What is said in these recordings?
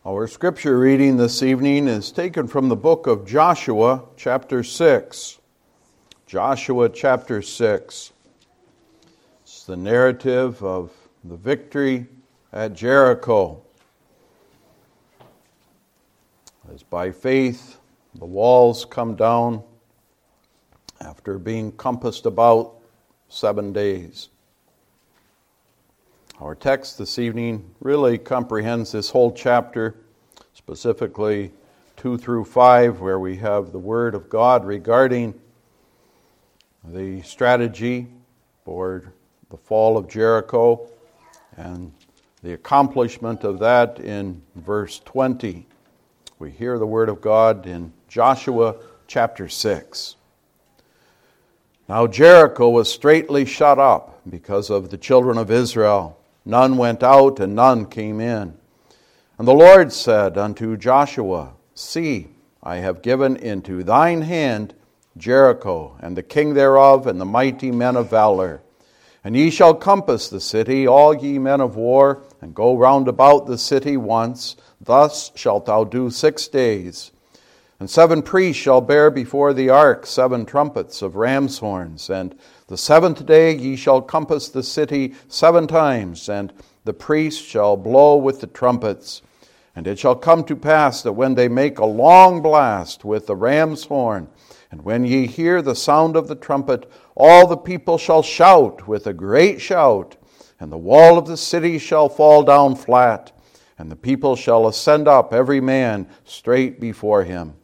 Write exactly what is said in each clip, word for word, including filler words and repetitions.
Our scripture reading this evening is taken from the book of Joshua, chapter six. Joshua, chapter six. It's the narrative of the victory at Jericho. As by faith the walls come down after being compassed about seven days. Our text this evening really comprehends this whole chapter, specifically two through five, where we have the Word of God regarding the strategy for the fall of Jericho and the accomplishment of that in verse twenty. We hear the Word of God in Joshua chapter six. Now Jericho was straitly shut up because of the children of Israel. None went out, and none came in. And the Lord said unto Joshua, See, I have given into thine hand Jericho, and the king thereof, and the mighty men of valor. And ye shall compass the city, all ye men of war, and go round about the city once. Thus shalt thou do six days. And seven priests shall bear before the ark seven trumpets of ram's horns. And the seventh day ye shall compass the city seven times, and the priests shall blow with the trumpets. And it shall come to pass that when they make a long blast with the ram's horn, and when ye hear the sound of the trumpet, all the people shall shout with a great shout, and the wall of the city shall fall down flat, and the people shall ascend up every man straight before him.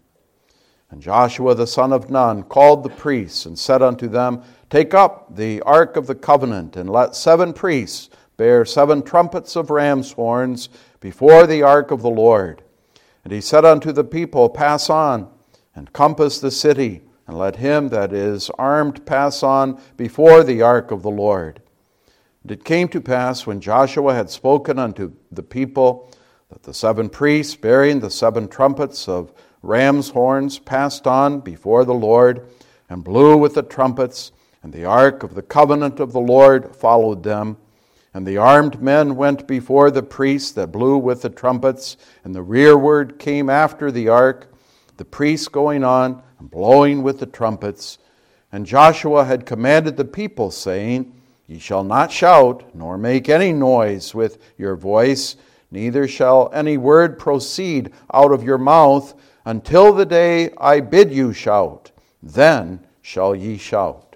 And Joshua the son of Nun called the priests, and said unto them, Take up the ark of the covenant, and let seven priests bear seven trumpets of ram's horns before the ark of the Lord. And he said unto the people, Pass on, and compass the city, and let him that is armed pass on before the ark of the Lord. And it came to pass, when Joshua had spoken unto the people, that the seven priests bearing the seven trumpets of ram's horns passed on before the Lord, and blew with the trumpets, and the ark of the covenant of the Lord followed them. And the armed men went before the priests that blew with the trumpets, and the rearward came after the ark, the priests going on and blowing with the trumpets. And Joshua had commanded the people, saying, Ye shall not shout, nor make any noise with your voice, neither shall any word proceed out of your mouth, until the day I bid you shout. Then shall ye shout.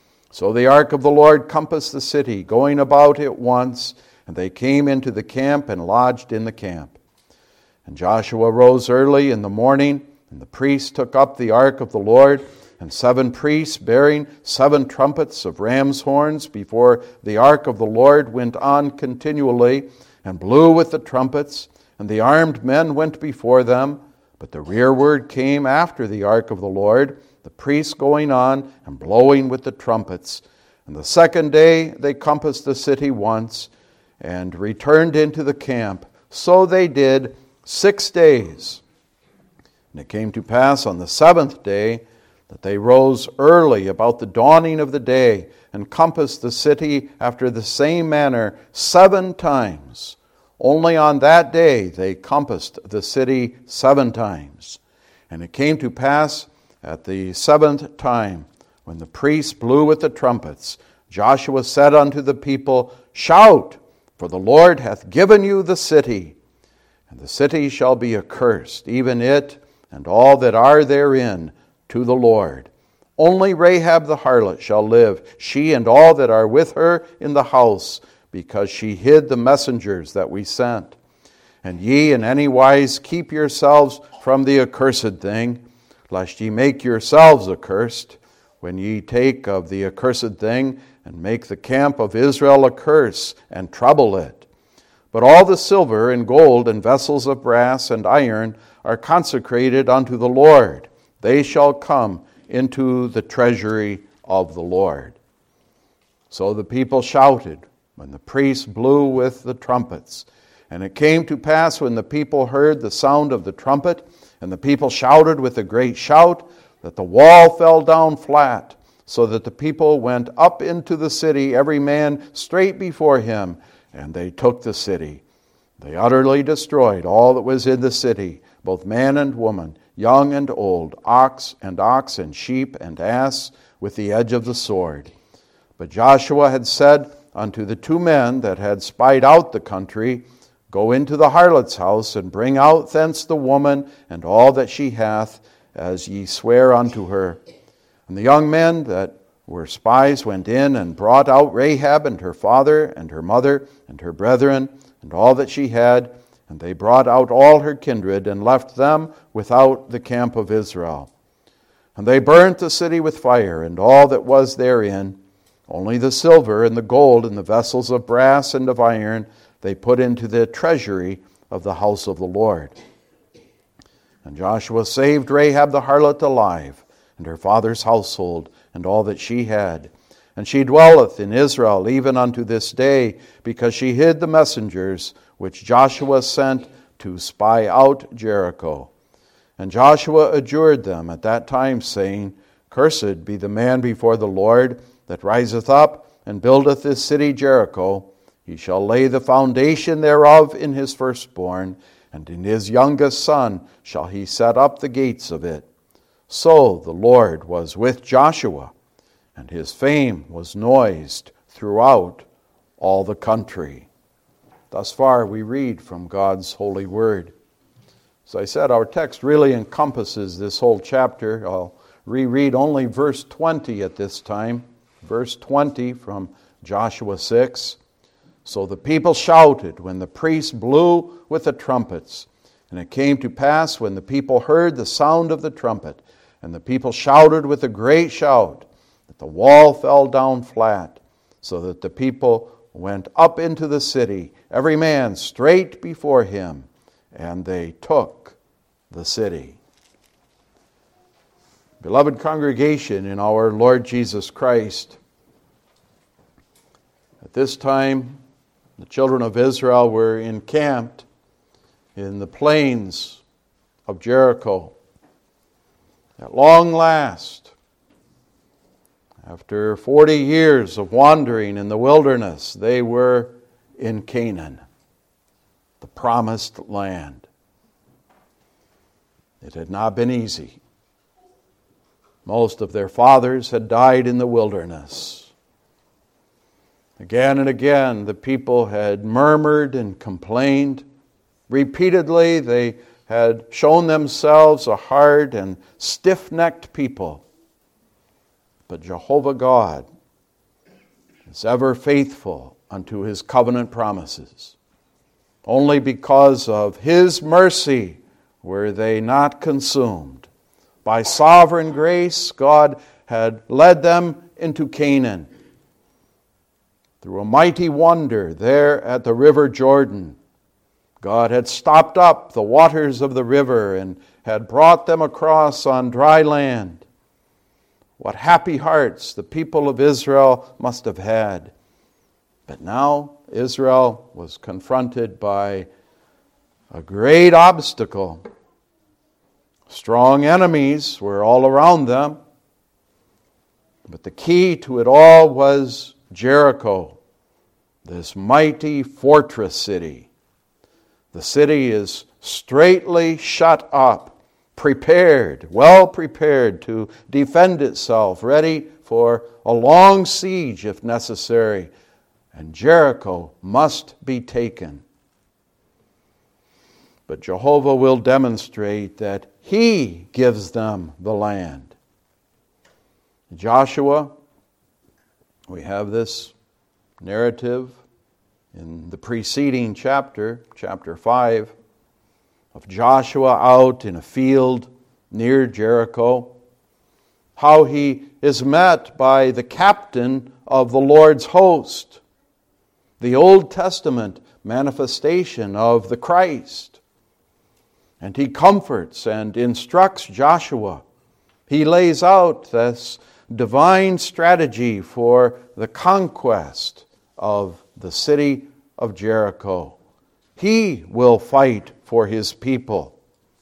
So the ark of the Lord compassed the city, going about it once, and they came into the camp and lodged in the camp. And Joshua rose early in the morning, and the priests took up the ark of the Lord, and seven priests bearing seven trumpets of ram's horns before the ark of the Lord went on continually, and blew with the trumpets, and the armed men went before them. But the rearward came after the ark of the Lord, the priests going on and blowing with the trumpets. And the second day they compassed the city once, and returned into the camp. So they did six days. And it came to pass on the seventh day that they rose early about the dawning of the day, and compassed the city after the same manner seven times. Only on that day they compassed the city seven times. And it came to pass at the seventh time, when the priests blew with the trumpets, Joshua said unto the people, Shout, for the Lord hath given you the city. And the city shall be accursed, even it and all that are therein, to the Lord. Only Rahab the harlot shall live, she and all that are with her in the house, because she hid the messengers that we sent. And ye in any wise keep yourselves from the accursed thing, lest ye make yourselves accursed, when ye take of the accursed thing, and make the camp of Israel a curse, and trouble it. But all the silver and gold and vessels of brass and iron are consecrated unto the Lord. They shall come into the treasury of the Lord. So the people shouted when the priests blew with the trumpets. And it came to pass, when the people heard the sound of the trumpet, and the people shouted with a great shout, that the wall fell down flat, so that the people went up into the city, every man straight before him, and they took the city. They utterly destroyed all that was in the city, both man and woman, young and old, ox and ox, and sheep and ass, with the edge of the sword. But Joshua had said unto the two men that had spied out the country, Go into the harlot's house, and bring out thence the woman and all that she hath, as ye swear unto her. And the young men that were spies went in and brought out Rahab and her father and her mother and her brethren and all that she had, and they brought out all her kindred and left them without the camp of Israel. And they burnt the city with fire and all that was therein. Only the silver and the gold and the vessels of brass and of iron they put into the treasury of the house of the Lord. And Joshua saved Rahab the harlot alive, and her father's household, and all that she had. And she dwelleth in Israel even unto this day, because she hid the messengers which Joshua sent to spy out Jericho. And Joshua adjured them at that time, saying, Cursed be the man before the Lord that riseth up and buildeth this city Jericho. He shall lay the foundation thereof in his firstborn, and in his youngest son shall he set up the gates of it. So the Lord was with Joshua, and his fame was noised throughout all the country. Thus far we read from God's holy word. As I said, our text really encompasses this whole chapter. I'll reread only verse twenty at this time. Verse twenty from Joshua six. So the people shouted when the priests blew with the trumpets. And it came to pass when the people heard the sound of the trumpet, and the people shouted with a great shout, that the wall fell down flat, so that the people went up into the city, every man straight before him, and they took the city. Beloved congregation in our Lord Jesus Christ, at this time, the children of Israel were encamped in the plains of Jericho. At long last, after forty years of wandering in the wilderness, they were in Canaan, the promised land. It had not been easy. Most of their fathers had died in the wilderness. Again and again, the people had murmured and complained. Repeatedly, they had shown themselves a hard and stiff-necked people. But Jehovah God is ever faithful unto his covenant promises. Only because of his mercy were they not consumed. By sovereign grace, God had led them into Canaan. Through a mighty wonder there at the river Jordan, God had stopped up the waters of the river and had brought them across on dry land. What happy hearts the people of Israel must have had. But now Israel was confronted by a great obstacle. Strong enemies were all around them. But the key to it all was Jericho, this mighty fortress city. The city is straitly shut up, prepared, well prepared to defend itself, ready for a long siege if necessary. And Jericho must be taken. But Jehovah will demonstrate that he gives them the land. Joshua, we have this narrative in the preceding chapter, chapter five, of Joshua out in a field near Jericho, how he is met by the captain of the Lord's host, the Old Testament manifestation of the Christ. And he comforts and instructs Joshua. He lays out this divine strategy for the conquest of the city of Jericho. He will fight for his people.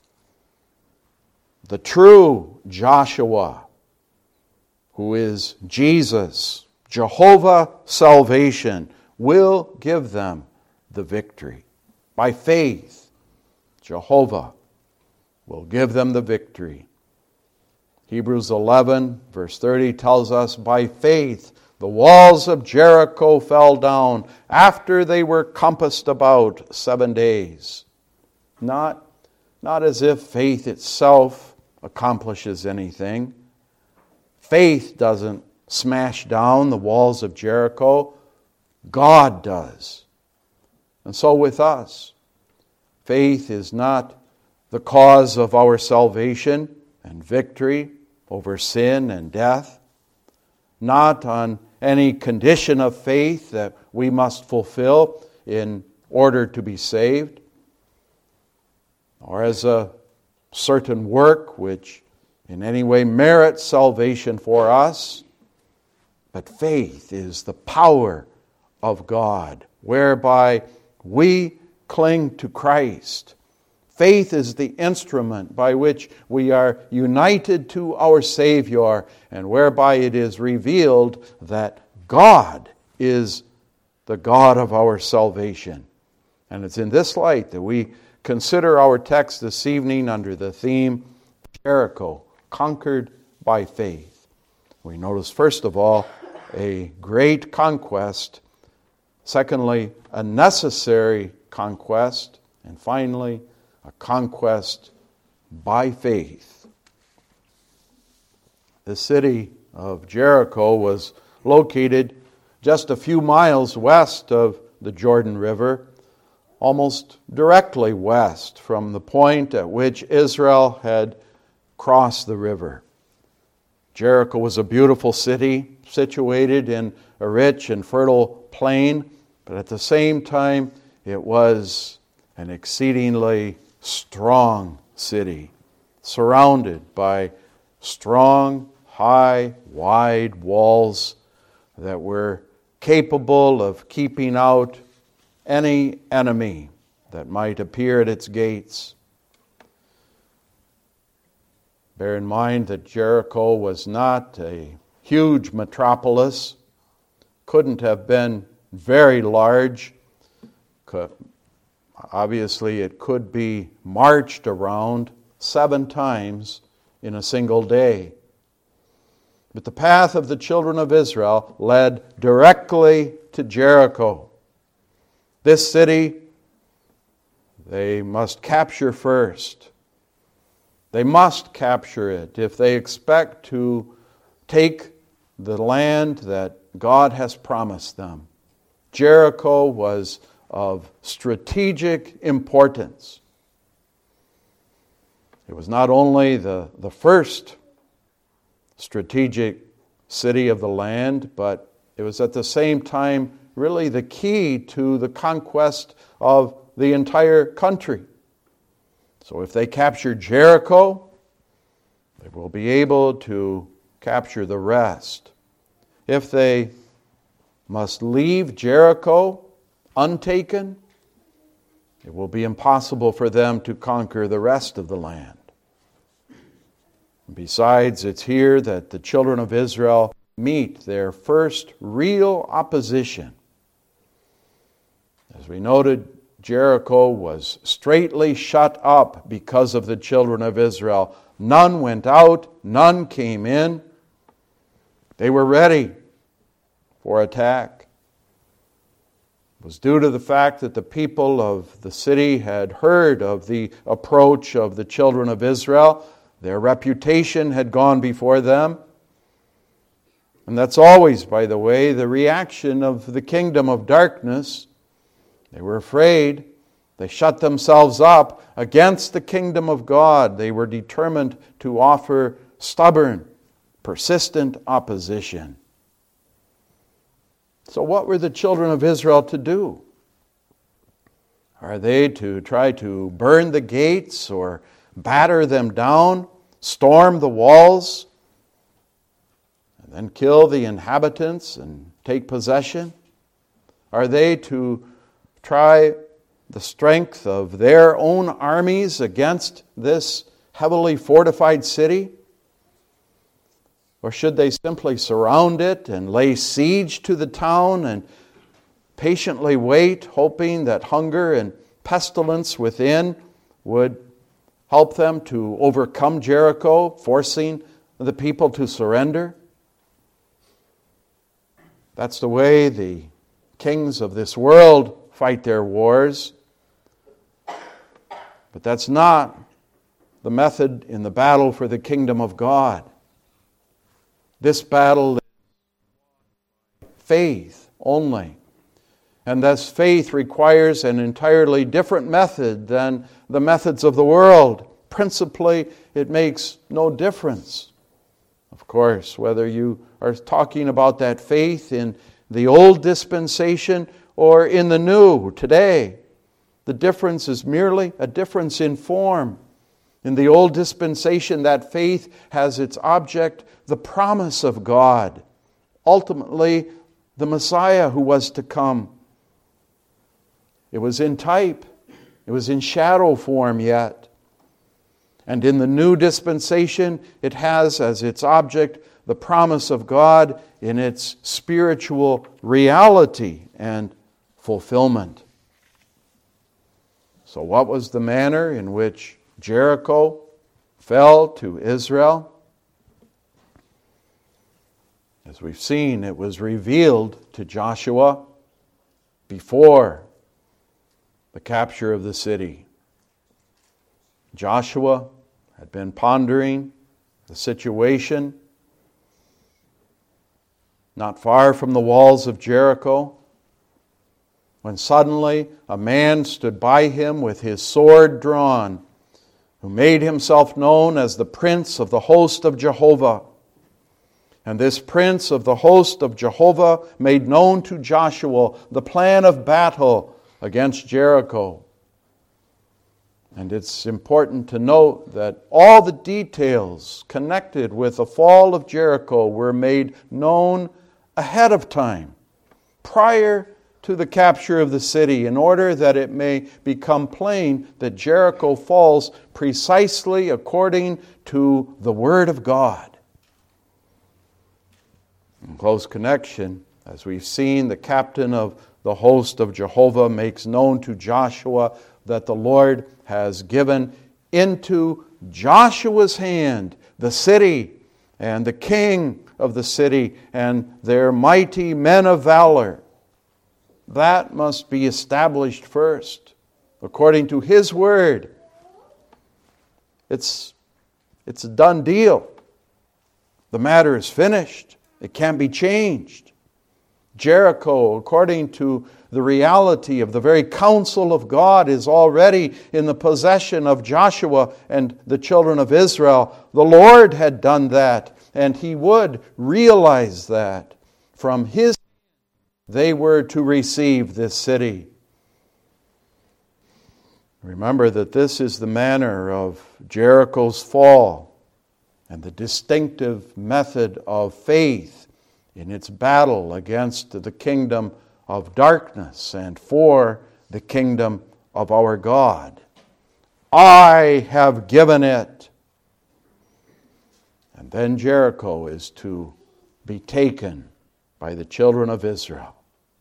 The true Joshua, who is Jesus, Jehovah salvation, will give them the victory. By faith, Jehovah will give them the victory. Hebrews eleven, verse thirty tells us, by faith the walls of Jericho fell down after they were compassed about seven days. Not, not as if faith itself accomplishes anything. Faith doesn't smash down the walls of Jericho. God does. And so with us, faith is not the cause of our salvation and victory over sin and death, not on any condition of faith that we must fulfill in order to be saved, or as a certain work which in any way merits salvation for us, but faith is the power of God, whereby we cling to Christ. Faith is the instrument by which we are united to our Savior, and whereby it is revealed that God is the God of our salvation. And it's in this light that we consider our text this evening under the theme, Jericho, conquered by faith. We notice, first of all, a great conquest. Secondly, a necessary conquest. And finally, a conquest by faith. The city of Jericho was located just a few miles west of the Jordan River, almost directly west from the point at which Israel had crossed the river. Jericho was a beautiful city situated in a rich and fertile plain, but at the same time it was an exceedingly strong city, surrounded by strong, high, wide walls that were capable of keeping out any enemy that might appear at its gates. Bear in mind that Jericho was not a huge metropolis, couldn't have been very large. Obviously, it could be marched around seven times in a single day. But the path of the children of Israel led directly to Jericho. This city they must capture first. They must capture it if they expect to take the land that God has promised them. Jericho was of strategic importance. It was not only the, the first strategic city of the land, but it was at the same time really the key to the conquest of the entire country. So if they capture Jericho, they will be able to capture the rest. If they must leave Jericho untaken, it will be impossible for them to conquer the rest of the land. Besides, it's here that the children of Israel meet their first real opposition. As we noted, Jericho was straitly shut up because of the children of Israel. None went out, none came in. They were ready for attack. It was due to the fact that the people of the city had heard of the approach of the children of Israel. Their reputation had gone before them. And that's always, by the way, the reaction of the kingdom of darkness. They were afraid. They shut themselves up against the kingdom of God. They were determined to offer stubborn, persistent opposition. So what were the children of Israel to do? Are they to try to burn the gates or batter them down, storm the walls, and then kill the inhabitants and take possession? Are they to try the strength of their own armies against this heavily fortified city? Or should they simply surround it and lay siege to the town and patiently wait, hoping that hunger and pestilence within would help them to overcome Jericho, forcing the people to surrender. That's the way the kings of this world fight their wars. But that's not the method in the battle for the kingdom of God. This battle is faith only. And thus faith requires an entirely different method than the methods of the world. Principally, it makes no difference. Of course, whether you are talking about that faith in the old dispensation or in the new today, the difference is merely a difference in form. In the old dispensation, that faith has its object the promise of God, ultimately the Messiah who was to come. It was in type, it was in shadow form yet. And in the new dispensation, it has as its object the promise of God in its spiritual reality and fulfillment. So what was the manner in which Jericho fell to Israel? As we've seen, it was revealed to Joshua before the capture of the city. Joshua had been pondering the situation not far from the walls of Jericho, when suddenly a man stood by him with his sword drawn, who made himself known as the Prince of the host of Jehovah. And this Prince of the host of Jehovah made known to Joshua the plan of battle against Jericho. And it's important to note that all the details connected with the fall of Jericho were made known ahead of time, prior to the capture of the city, in order that it may become plain that Jericho falls precisely according to the Word of God. In close connection, as we've seen, the captain of the host of Jehovah makes known to Joshua that the Lord has given into Joshua's hand the city and the king of the city and their mighty men of valor. That must be established first, according to His word. It's, it's a done deal. The matter is finished. It can't be changed. Jericho, according to the reality of the very counsel of God, is already in the possession of Joshua and the children of Israel. The Lord had done that, and He would realize that. From His they were to receive this city. Remember that this is the manner of Jericho's fall and the distinctive method of faith in its battle against the kingdom of darkness and for the kingdom of our God. I have given it. And then Jericho is to be taken by the children of Israel.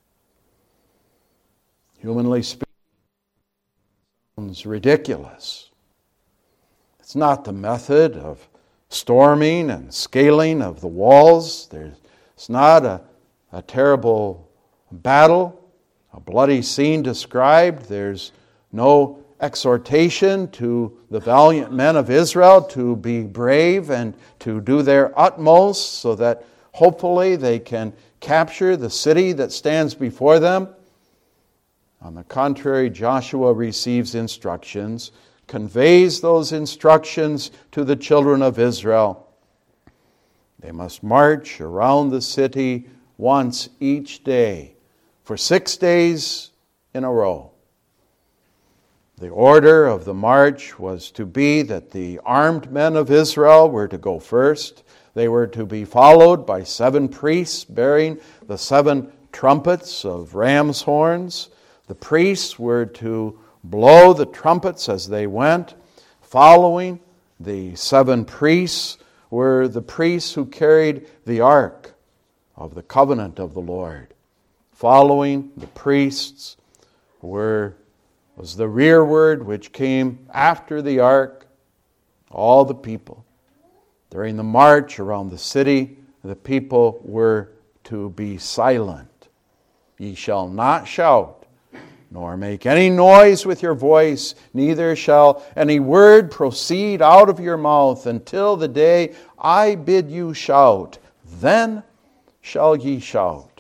Humanly speaking, it sounds ridiculous. It's not the method of storming and scaling of the walls. There's, it's not a, a terrible battle, a bloody scene described. There's no exhortation to the valiant men of Israel to be brave and to do their utmost so that hopefully they can capture the city that stands before them. On the contrary, Joshua receives instructions, conveys those instructions to the children of Israel. They must march around the city once each day for six days in a row. The order of the march was to be that the armed men of Israel were to go first. They were to be followed by seven priests bearing the seven trumpets of ram's horns. The priests were to blow the trumpets as they went. Following the seven priests were the priests who carried the ark of the covenant of the Lord. Following the priests were was the rearward which came after the ark, all the people. During the march around the city, the people were to be silent. Ye shall not shout, nor make any noise with your voice, neither shall any word proceed out of your mouth until the day I bid you shout. Then shall ye shout.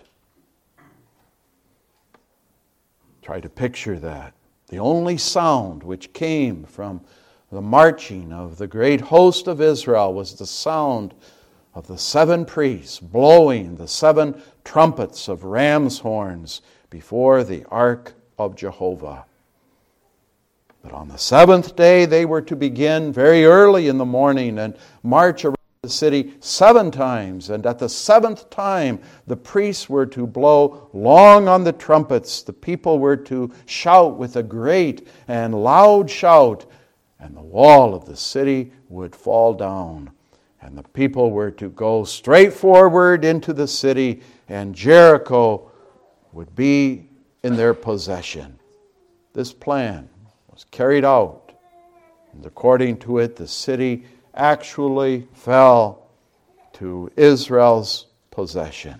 Try to picture that. The only sound which came from the marching of the great host of Israel was the sound of the seven priests blowing the seven trumpets of ram's horns before the ark of Jehovah. But on the seventh day they were to begin very early in the morning and march around the city seven times. And at the seventh time the priests were to blow long on the trumpets. The people were to shout with a great and loud shout, and the wall of the city would fall down. And the people were to go straight forward into the city, and Jericho would be in their possession. This plan was carried out, and according to it, the city actually fell to Israel's possession.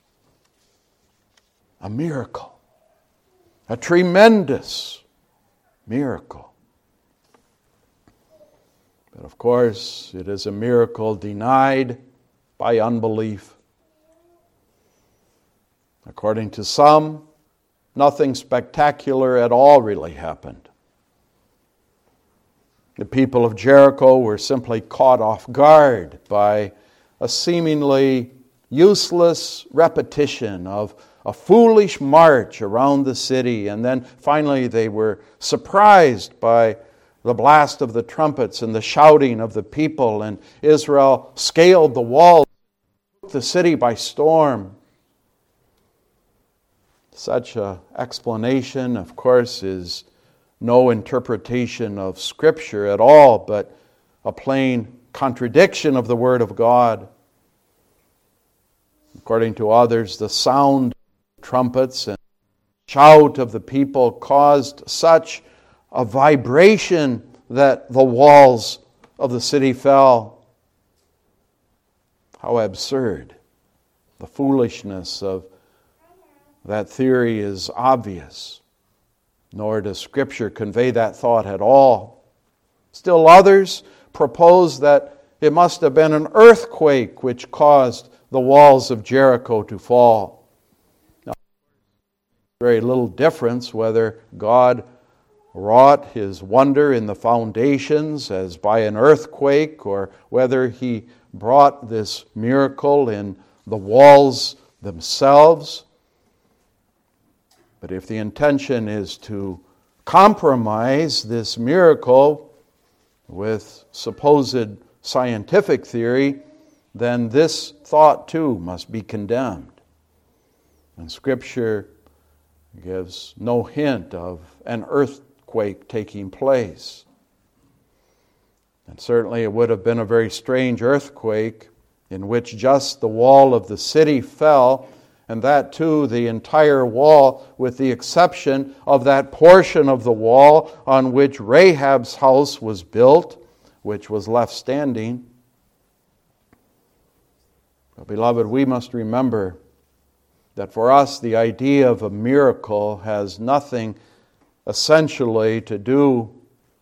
A miracle. A tremendous miracle. But of course, it is a miracle denied by unbelief. According to some, nothing spectacular at all really happened. The people of Jericho were simply caught off guard by a seemingly useless repetition of a foolish march around the city, and then finally they were surprised by the blast of the trumpets and the shouting of the people, and Israel scaled the walls, took the city by storm. Such an explanation, of course, is no interpretation of Scripture at all, but a plain contradiction of the Word of God. According to others, the sound of trumpets and shout of the people caused such a vibration that the walls of the city fell. How absurd. The foolishness of that theory is obvious, nor does Scripture convey that thought at all. Still others propose that it must have been an earthquake which caused the walls of Jericho to fall. Now, very little difference whether God wrought His wonder in the foundations as by an earthquake, or whether He brought this miracle in the walls themselves. But if the intention is to compromise this miracle with supposed scientific theory, then this thought too must be condemned. And Scripture gives no hint of an earthquake taking place. And certainly it would have been a very strange earthquake in which just the wall of the city fell, and that too, the entire wall, with the exception of that portion of the wall on which Rahab's house was built, which was left standing. But beloved, we must remember that for us the idea of a miracle has nothing essentially to do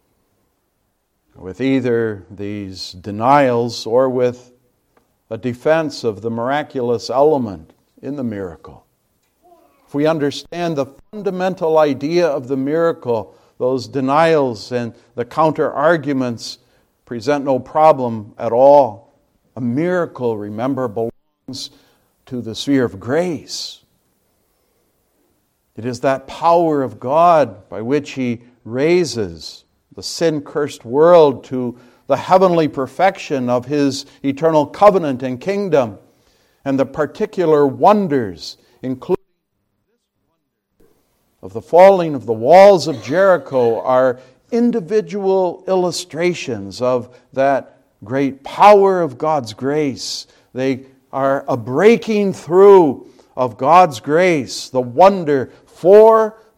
with either these denials or with a defense of the miraculous element in the miracle. If we understand the fundamental idea of the miracle, those denials and the counter-arguments present no problem at all. A miracle, remember, belongs to the sphere of grace. It is that power of God by which He raises the sin-cursed world to the heavenly perfection of His eternal covenant and kingdom, and the particular wonders, including of the falling of the walls of Jericho, are individual illustrations of that great power of God's grace. They are a breaking through of God's grace, the wonder for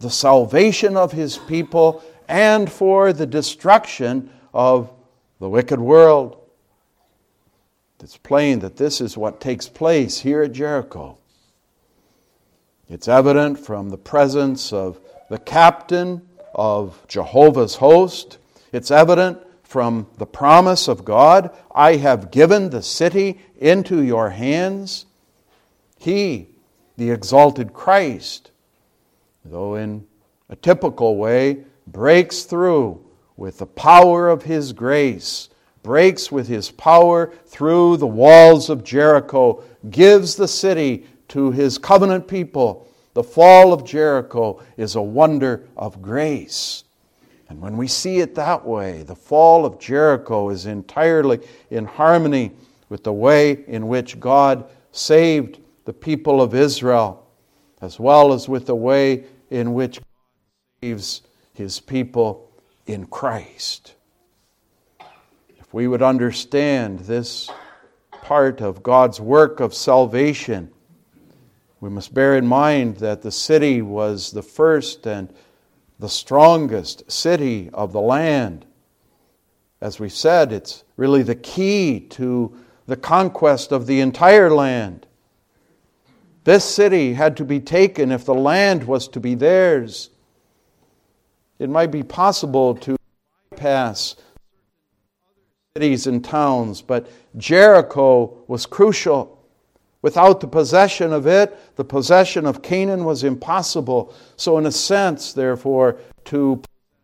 the salvation of his people and for the destruction of the wicked world. It's plain that this is what takes place here at Jericho. It's evident from the presence of the captain of Jehovah's host. It's evident from the promise of God, I have given the city into your hands. He, the exalted Christ, though in a typical way, breaks through with the power of his grace, breaks with his power through the walls of Jericho, gives the city to his covenant people. The fall of Jericho is a wonder of grace. And when we see it that way, the fall of Jericho is entirely in harmony with the way in which God saved the people of Israel, as well as with the way in which God saves his people in Christ. If we would understand this part of God's work of salvation, we must bear in mind that the city was the first and the strongest city of the land. As we said, it's really the key to the conquest of the entire land. This city had to be taken if the land was to be theirs. It might be possible to bypass cities and towns, but Jericho was crucial. Without the possession of it, the possession of Canaan was impossible. So in a sense, therefore, to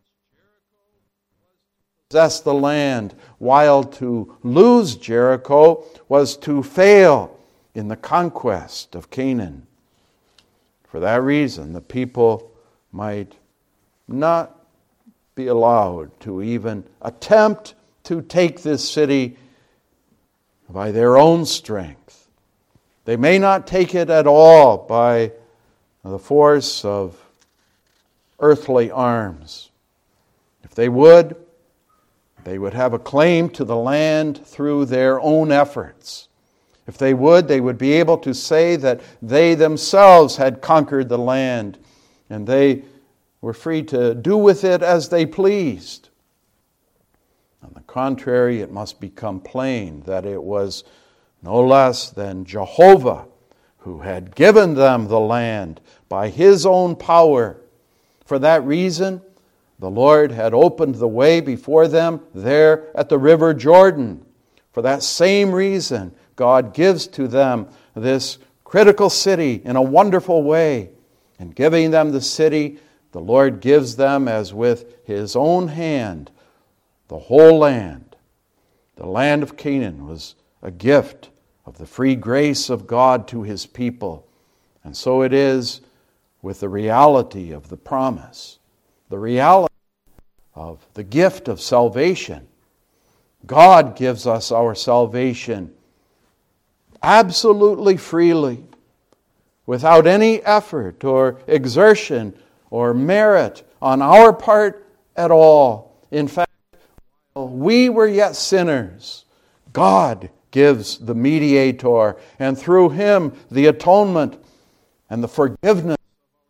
possess the land, while to lose Jericho was to fail in the conquest of Canaan. For that reason, the people might not be allowed to even attempt to take this city by their own strength. They may not take it at all by the force of earthly arms. If they would, they would have a claim to the land through their own efforts. If they would, they would be able to say that they themselves had conquered the land and they were free to do with it as they pleased. On the contrary, it must become plain that it was no less than Jehovah who had given them the land by his own power. For that reason, the Lord had opened the way before them there at the river Jordan. For that same reason, God gives to them this critical city in a wonderful way. And giving them the city, the Lord gives them as with his own hand the whole land. The land of Canaan was a gift of the free grace of God to his people. And so it is with the reality of the promise, the reality of the gift of salvation. God gives us our salvation absolutely freely, without any effort or exertion or merit on our part at all. In fact, while we were yet sinners, God gives the mediator, and through him the atonement and the forgiveness.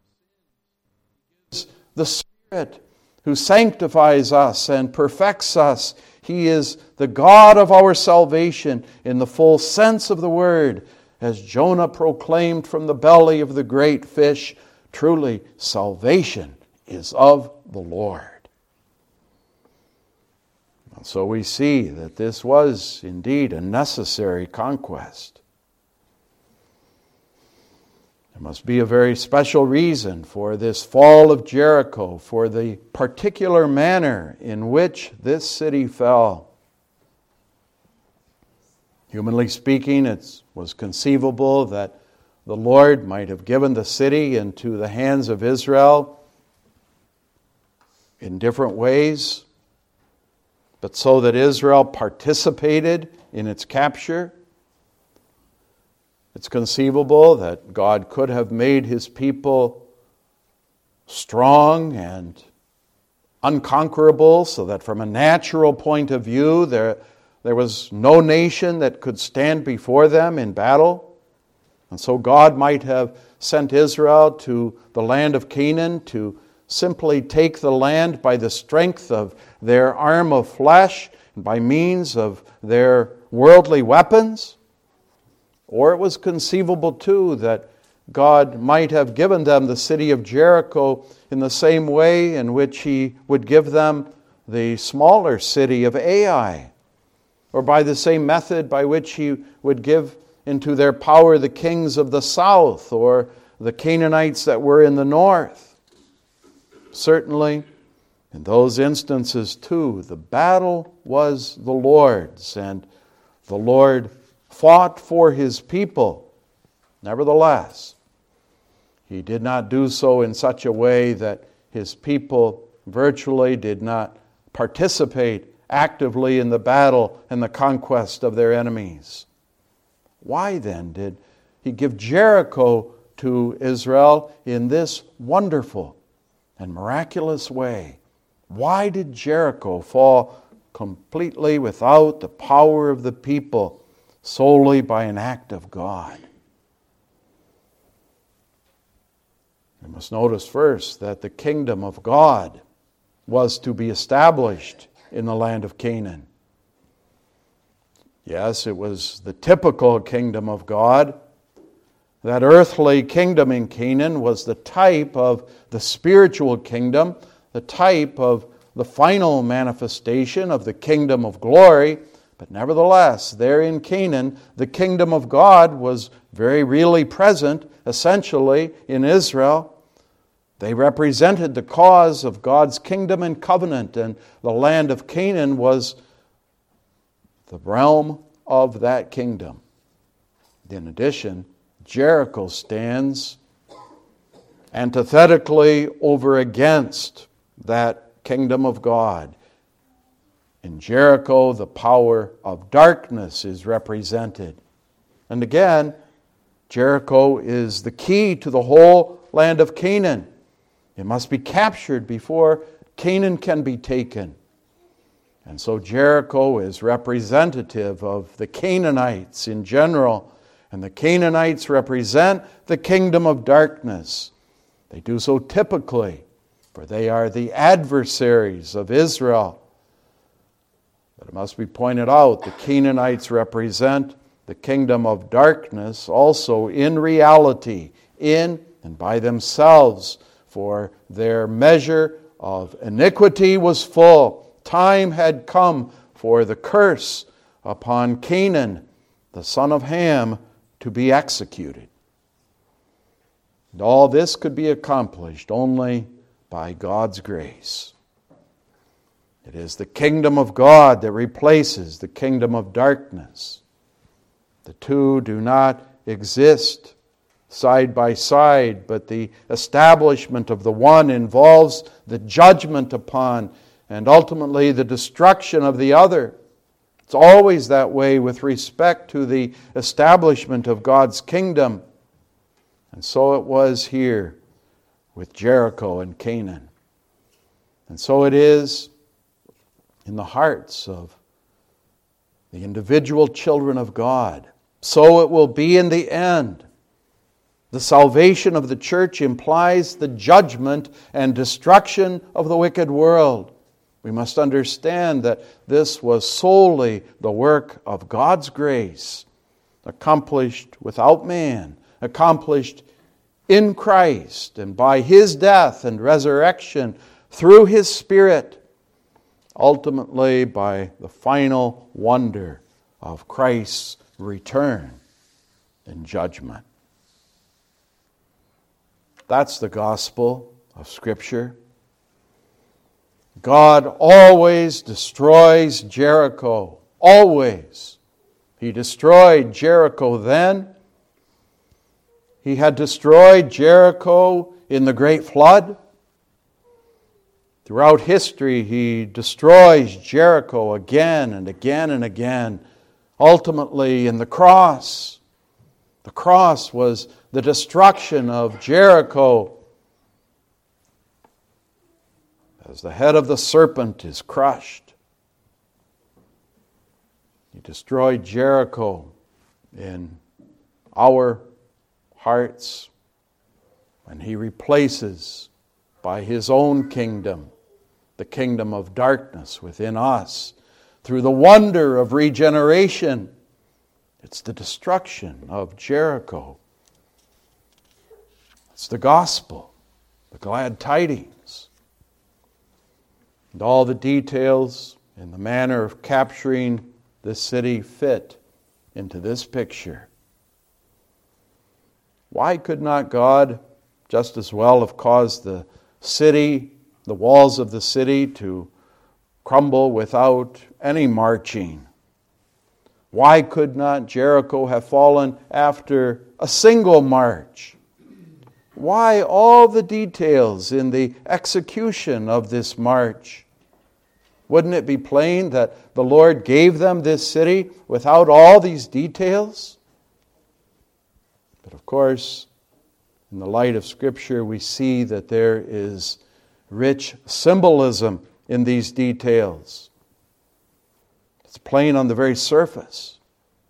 The Spirit who sanctifies us and perfects us. He is the God of our salvation in the full sense of the word. As Jonah proclaimed from the belly of the great fish, truly salvation is of the Lord. And so we see that this was indeed a necessary conquest. There must be a very special reason for this fall of Jericho, for the particular manner in which this city fell. Humanly speaking, it was conceivable that the Lord might have given the city into the hands of Israel in different ways, but so that Israel participated in its capture. It's conceivable that God could have made his people strong and unconquerable, so that from a natural point of view, there, there was no nation that could stand before them in battle. And so God might have sent Israel to the land of Canaan to simply take the land by the strength of their arm of flesh and by means of their worldly weapons. Or it was conceivable too that God might have given them the city of Jericho in the same way in which He would give them the smaller city of Ai, or by the same method by which He would give into their power the kings of the south or the Canaanites that were in the north. Certainly, in those instances too, the battle was the Lord's, and the Lord fought for His people. Nevertheless, He did not do so in such a way that His people virtually did not participate actively in the battle and the conquest of their enemies. Why then did He give Jericho to Israel in this wonderful and miraculous way? Why did Jericho fall completely without the power of the people, solely by an act of God? We must notice first that the kingdom of God was to be established in the land of Canaan. Yes, it was the typical kingdom of God. That earthly kingdom in Canaan was the type of the spiritual kingdom, the type of the final manifestation of the kingdom of glory. But nevertheless, there in Canaan, the kingdom of God was very really present, essentially, in Israel. They represented the cause of God's kingdom and covenant, and the land of Canaan was the realm of that kingdom. In addition, Jericho stands antithetically over against that kingdom of God. In Jericho, the power of darkness is represented. And again, Jericho is the key to the whole land of Canaan. It must be captured before Canaan can be taken. And so Jericho is representative of the Canaanites in general, and the Canaanites represent the kingdom of darkness. They do so typically, for they are the adversaries of Israel. But it must be pointed out, the Canaanites represent the kingdom of darkness also in reality, in and by themselves, for their measure of iniquity was full. Time had come for the curse upon Canaan, the son of Ham, to be executed. And all this could be accomplished only by God's grace. It is the kingdom of God that replaces the kingdom of darkness. The two do not exist side by side, but the establishment of the one involves the judgment upon and ultimately the destruction of the other. It's always that way with respect to the establishment of God's kingdom. And so it was here with Jericho and Canaan. And so it is in the hearts of the individual children of God. So it will be in the end. The salvation of the church implies the judgment and destruction of the wicked world. We must understand that this was solely the work of God's grace, accomplished without man, accomplished in Christ, and by His death and resurrection through His Spirit, ultimately by the final wonder of Christ's return and judgment. That's the gospel of Scripture. God always destroys Jericho. Always. He destroyed Jericho then. He had destroyed Jericho in the great flood. Throughout history, He destroys Jericho again and again and again. Ultimately, in the cross. The cross was the destruction of Jericho. As the head of the serpent is crushed. He destroyed Jericho in our hearts when he replaces by his own kingdom the kingdom of darkness within us through the wonder of regeneration. It's the destruction of Jericho. It's the gospel, the glad tidings. And all the details in the manner of capturing this city fit into this picture. Why could not God just as well have caused the city, the walls of the city, to crumble without any marching? Why could not Jericho have fallen after a single march? Why all the details in the execution of this march? Wouldn't it be plain that the Lord gave them this city without all these details? But of course, in the light of Scripture, we see that there is rich symbolism in these details. It's plain on the very surface.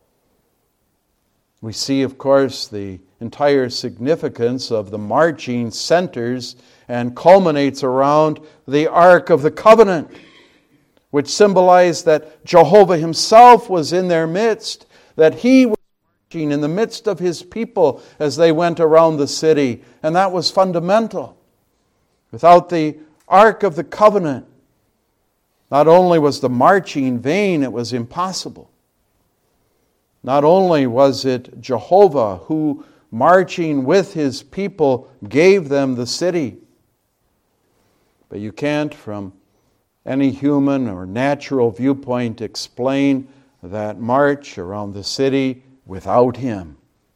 We see, of course, the entire significance of the marching centers and culminates around the Ark of the Covenant, which symbolized that Jehovah himself was in their midst, that he was marching in the midst of his people as they went around the city. And that was fundamental. Without the Ark of the Covenant, not only was the marching vain, it was impossible. Not only was it Jehovah who, marching with his people, gave them the city, but you can't, from any human or natural viewpoint, explain that march around the city without him.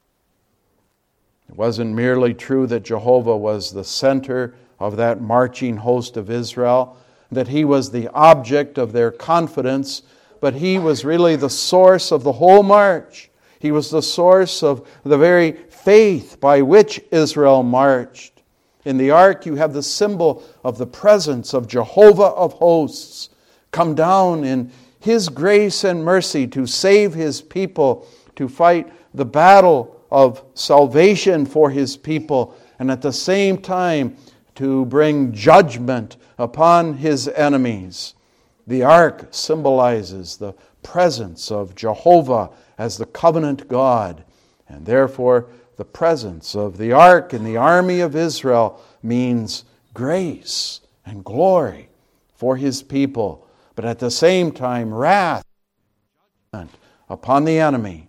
It wasn't merely true that Jehovah was the center of that marching host of Israel, that he was the object of their confidence, but he was really the source of the whole march. He was the source of the very faith by which Israel marched. In the ark, you have the symbol of the presence of Jehovah of hosts come down in his grace and mercy to save his people, to fight the battle of salvation for his people, and at the same time to bring judgment upon his enemies. The ark symbolizes the presence of Jehovah as the covenant God, and therefore the presence of the ark in the army of Israel means grace and glory for his people, but at the same time wrath and judgment upon the enemy.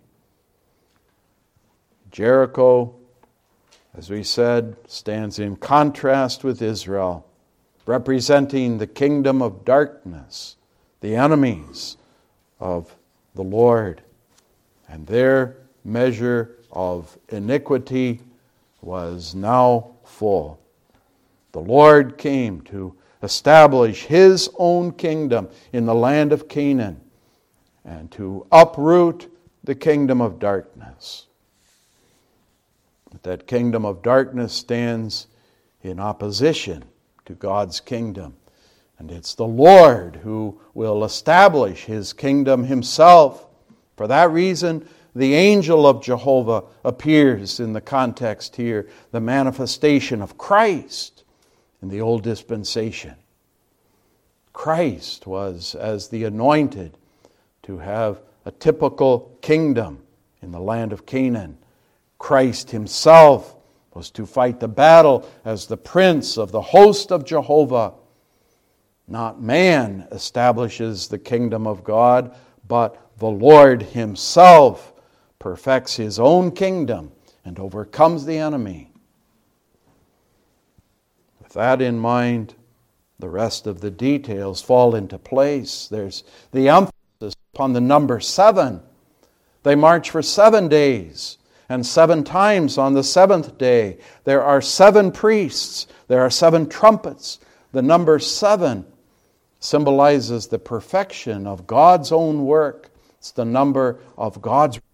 Jericho, as we said, stands in contrast with Israel, representing the kingdom of darkness, the enemies of the Lord. And their measure of iniquity was now full. The Lord came to establish his own kingdom in the land of Canaan and to uproot the kingdom of darkness. But that kingdom of darkness stands in opposition to God's kingdom. And it's the Lord who will establish his kingdom himself. For that reason, the angel of Jehovah appears in the context here, the manifestation of Christ in the old dispensation. Christ was as the anointed to have a typical kingdom in the land of Canaan. Christ himself was to fight the battle as the prince of the host of Jehovah. Not man establishes the kingdom of God, but the Lord himself perfects his own kingdom and overcomes the enemy. With that in mind, the rest of the details fall into place. There's the emphasis upon the number seven. They march for seven days. And seven times on the seventh day, there are seven priests, there are seven trumpets. The number seven symbolizes the perfection of God's own work. It's the number of God's